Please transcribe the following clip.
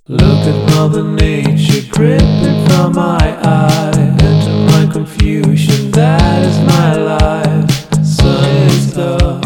Look at Mother Nature dripping from my eye. And to my confusion, that is my life. Sun is the